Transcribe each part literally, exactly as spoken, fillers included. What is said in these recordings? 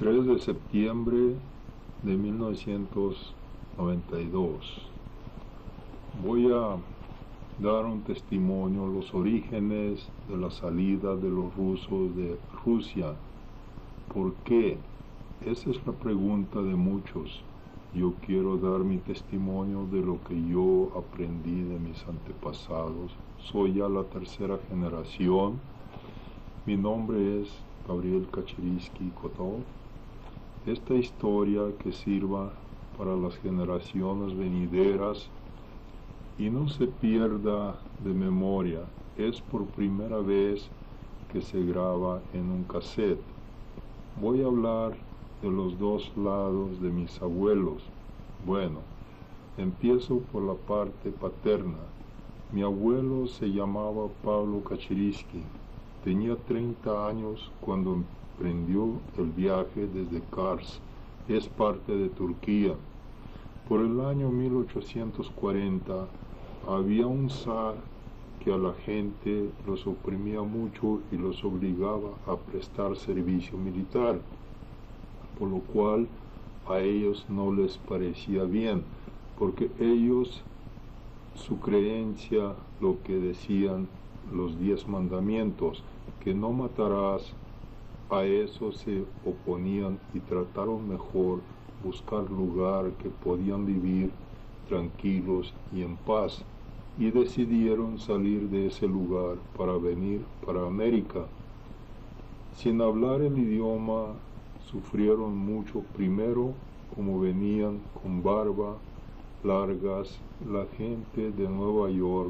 tres de septiembre de mil novecientos noventa y dos. Voy a dar un testimonio, los orígenes de la salida de los rusos de Rusia. ¿Por qué? Esa es la pregunta de muchos. Yo quiero dar mi testimonio de lo que yo aprendí de mis antepasados. Soy ya la tercera generación. Mi nombre es Gabriel Kacherisky Kotov. Esta historia que sirva para las generaciones venideras y no se pierda de memoria. Es por primera vez que se graba en un cassette. Voy a hablar de los dos lados de mis abuelos. Bueno, empiezo por la parte paterna. Mi abuelo se llamaba Pablo Kacherisky. Tenía treinta años cuando emprendió el viaje desde Kars, es parte de Turquía. Por el año mil ochocientos cuarenta había un zar que a la gente los oprimía mucho y los obligaba a prestar servicio militar, por lo cual a ellos no les parecía bien, porque ellos, su creencia, lo que decían los diez mandamientos, que no matarás, a eso se oponían y trataron mejor buscar lugar que podían vivir tranquilos y en paz, y decidieron salir de ese lugar para venir para América. Sin hablar el idioma, sufrieron mucho. Primero, como venían con barba largas, la gente de Nueva York,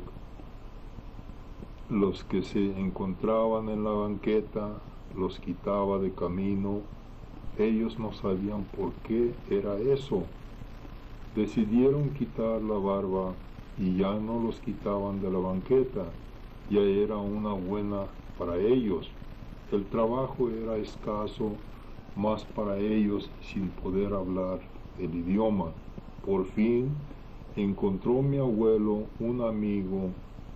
los que se encontraban en la banqueta, los quitaba de camino. Ellos no sabían por qué era eso. Decidieron quitar la barba y ya no los quitaban de la banqueta. Ya era una buena para ellos. El trabajo era escaso, más para ellos sin poder hablar el idioma. Por fin encontró mi abuelo un amigo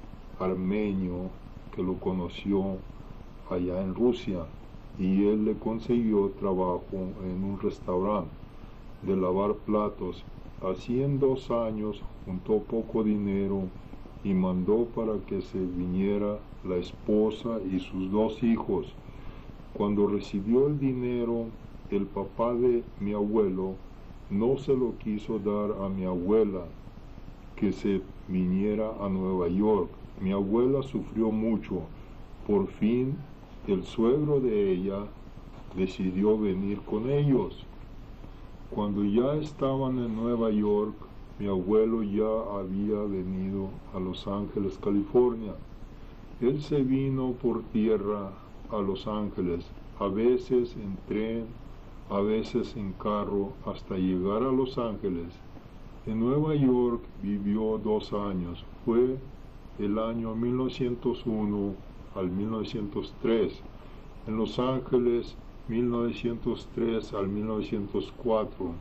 armenio que lo conoció allá en Rusia, y él le consiguió trabajo en un restaurante de lavar platos. Así en dos años juntó poco dinero y mandó para que se viniera la esposa y sus dos hijos. Cuando recibió el dinero, el papá de mi abuelo no se lo quiso dar a mi abuela, que se viniera a Nueva York. Mi abuela sufrió mucho. Por fin, el suegro de ella decidió venir con ellos. Cuando ya estaban en Nueva York, mi abuelo ya había venido a Los Ángeles, California. Él se vino por tierra a Los Ángeles, a veces en tren, a veces en carro, hasta llegar a Los Ángeles. En Nueva York vivió dos años. Fue el año mil novecientos uno al mil novecientos tres. En Los Ángeles, mil novecientos tres al mil novecientos cuatro.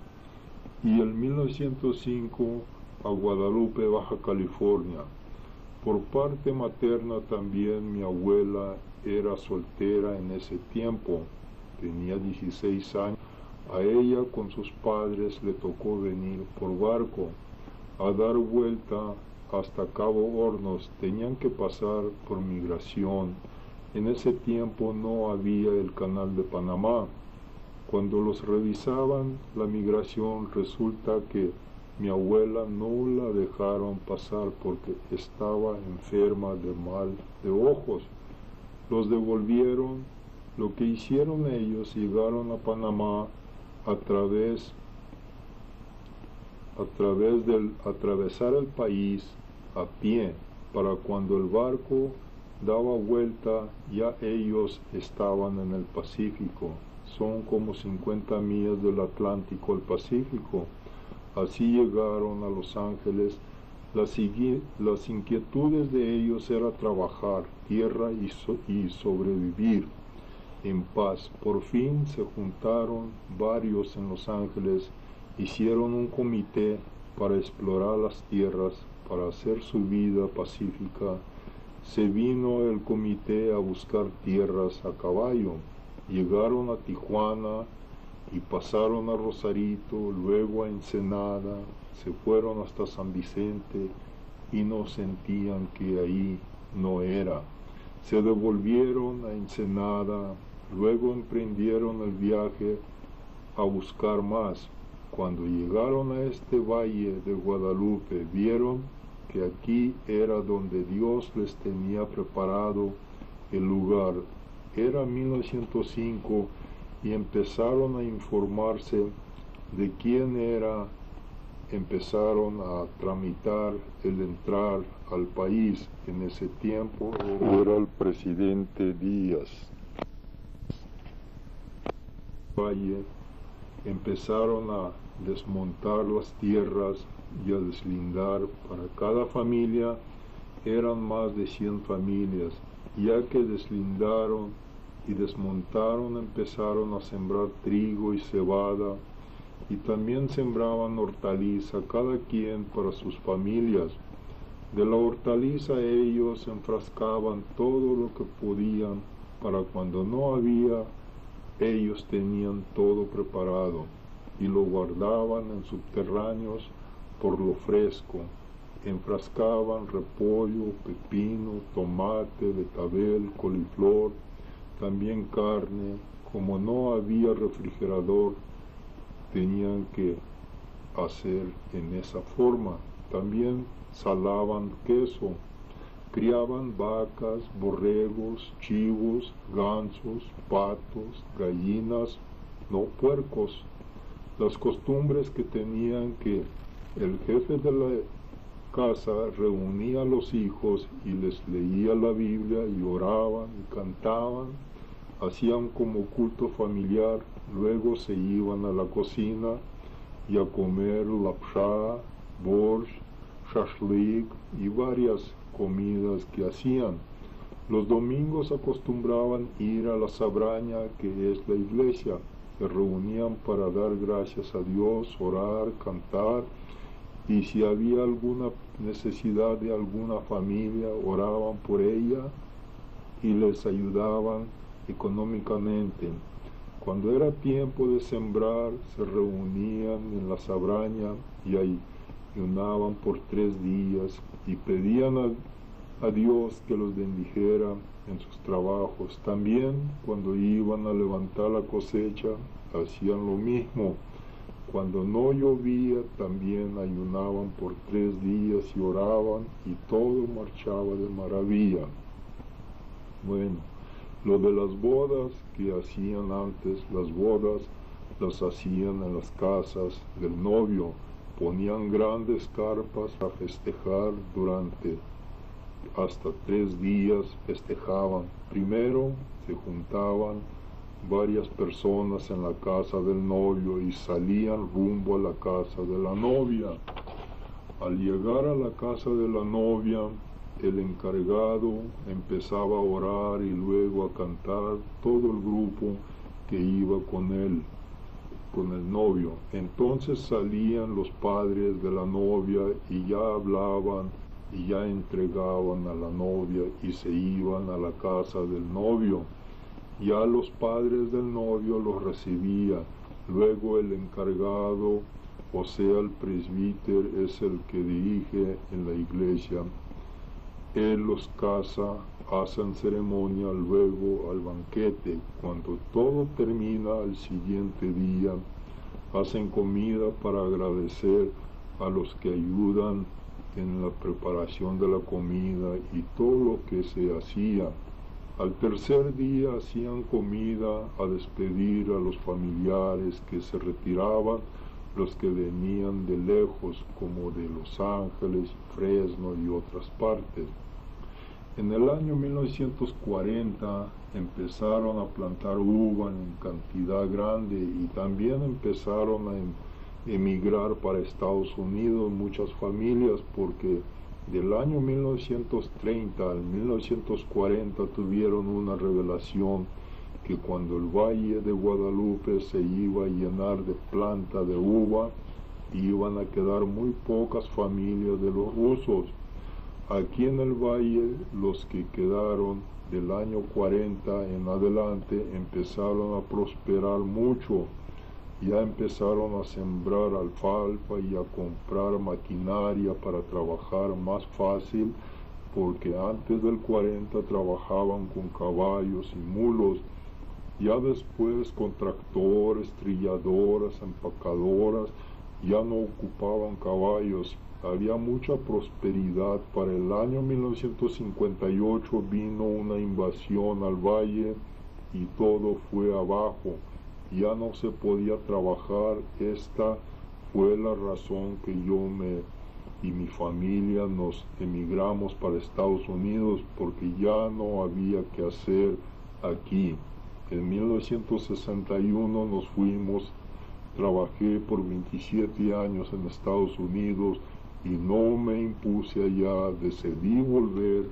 Y en mil novecientos cinco a Guadalupe, Baja California. Por parte materna también mi abuela era soltera en ese tiempo. Tenía dieciséis años. A ella con sus padres le tocó venir por barco a dar vuelta hasta Cabo Hornos. Tenían que pasar por migración. En ese tiempo no había el canal de Panamá. Cuando los revisaban la migración, resulta que mi abuela no la dejaron pasar porque estaba enferma de mal de ojos. Los devolvieron. Lo que hicieron ellos, llegaron a Panamá a través a través del atravesar el país a pie. Para cuando el barco daba vuelta, ya ellos estaban en el Pacífico. Son como cincuenta millas del Atlántico al Pacífico. Así llegaron a Los Ángeles. Las, las inquietudes de ellos era trabajar tierra y, so y sobrevivir en paz. Por fin se juntaron varios en Los Ángeles, hicieron un comité para explorar las tierras, para hacer su vida pacífica. Se vino el comité a buscar tierras a caballo. Llegaron a Tijuana y pasaron a Rosarito, luego a Ensenada, se fueron hasta San Vicente y no sentían que ahí no era. Se devolvieron a Ensenada, luego emprendieron el viaje a buscar más. Cuando llegaron a este valle de Guadalupe, vieron que aquí era donde Dios les tenía preparado el lugar. Era mil novecientos cinco y empezaron a informarse de quién era, empezaron a tramitar el entrar al país. En ese tiempo era el presidente Díaz. Valle empezaron a desmontar las tierras y a deslindar. Para cada familia eran más de cien familias. Ya que deslindaron y desmontaron, empezaron a sembrar trigo y cebada, y también sembraban hortaliza, cada quien para sus familias. De la hortaliza ellos enfrascaban todo lo que podían, para cuando no había, ellos tenían todo preparado, y lo guardaban en subterráneos por lo fresco. Enfrascaban repollo, pepino, tomate, betabel, coliflor, también carne. Como no había refrigerador, tenían que hacer en esa forma. También salaban queso, criaban vacas, borregos, chivos, gansos, patos, gallinas, no puercos. Las costumbres que tenían que el jefe de la casa reunía a los hijos y les leía la Biblia y oraban y cantaban, hacían como culto familiar, luego se iban a la cocina y a comer lapsha, borscht, shashlik y varias comidas que hacían. Los domingos acostumbraban ir a la sabraña, que es la iglesia. Se reunían para dar gracias a Dios, orar, cantar, y si había alguna necesidad de alguna familia, oraban por ella y les ayudaban económicamente. Cuando era tiempo de sembrar, se reunían en la sabraña y ayunaban por tres días y pedían a, a Dios que los bendijera en sus trabajos. También cuando iban a levantar la cosecha, hacían lo mismo. Cuando no llovía, también ayunaban por tres días y oraban, y todo marchaba de maravilla. Bueno, lo de las bodas que hacían antes, las bodas las hacían en las casas del novio. Ponían grandes carpas a festejar durante hasta tres días, festejaban. Primero se juntaban varias personas en la casa del novio y salían rumbo a la casa de la novia. Al llegar a la casa de la novia, el encargado empezaba a orar y luego a cantar todo el grupo que iba con él, con el novio. Entonces salían los padres de la novia y ya hablaban y ya entregaban a la novia y se iban a la casa del novio. Ya los padres del novio los recibían. Luego el encargado, o sea el presbítero, es el que dirige en la iglesia. Él los casa, hacen ceremonia, luego al banquete. Cuando todo termina, al siguiente día, hacen comida para agradecer a los que ayudan en la preparación de la comida y todo lo que se hacía. Al tercer día hacían comida a despedir a los familiares que se retiraban, los que venían de lejos, como de Los Ángeles, Fresno y otras partes. En el año mil novecientos cuarenta empezaron a plantar uva en cantidad grande y también empezaron a emigrar para Estados Unidos muchas familias, porque del año mil novecientos treinta al mil novecientos cuarenta tuvieron una revelación que cuando el Valle de Guadalupe se iba a llenar de planta de uva, iban a quedar muy pocas familias de los rusos. Aquí en el valle, los que quedaron del año cuarenta en adelante empezaron a prosperar mucho. Ya empezaron a sembrar alfalfa y a comprar maquinaria para trabajar más fácil, porque antes del cuarenta trabajaban con caballos y mulos. Ya después con tractores, trilladoras, empacadoras, ya no ocupaban caballos. Había mucha prosperidad. Para el año mil novecientos cincuenta y ocho vino una invasión al valle y todo fue abajo. Ya no se podía trabajar. Esta fue la razón que yo me y mi familia nos emigramos para Estados Unidos, porque ya no había que hacer aquí. En mil novecientos sesenta y uno nos fuimos. Trabajé por veintisiete años en Estados Unidos y no me impuse allá. Decidí volver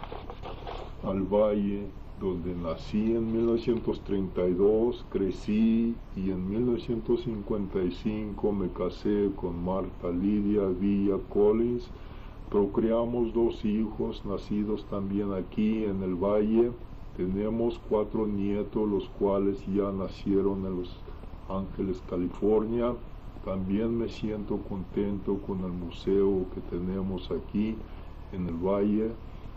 al valle, donde nací en mil novecientos treinta y dos, crecí, y en mil novecientos cincuenta y cinco me casé con Marta Lidia Villa Collins. Procreamos dos hijos nacidos también aquí en el valle. Tenemos cuatro nietos, los cuales ya nacieron en Los Ángeles, California. También me siento contento con el museo que tenemos aquí en el valle,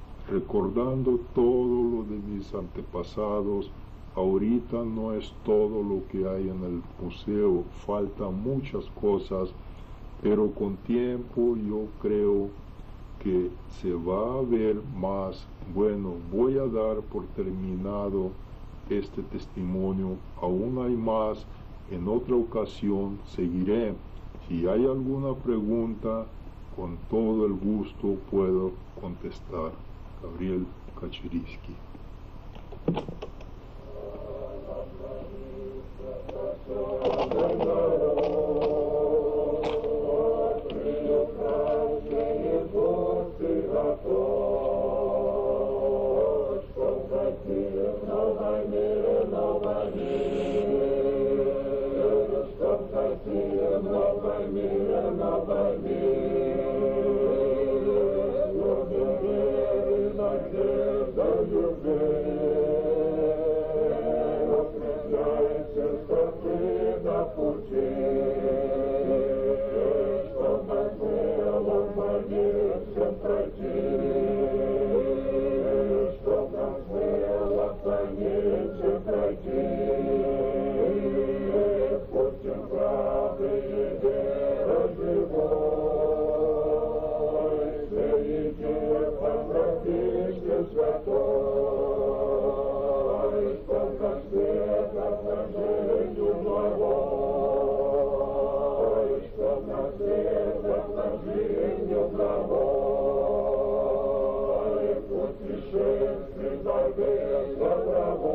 recordando todo lo de mis antepasados. Ahorita no es todo lo que hay en el museo, faltan muchas cosas, pero con tiempo yo creo que se va a ver más. Bueno, voy a dar por terminado este testimonio. Aún hay más. En otra ocasión seguiré. Si hay alguna pregunta, con todo el gusto puedo contestar. Gabriel Kaczynski. Bravo!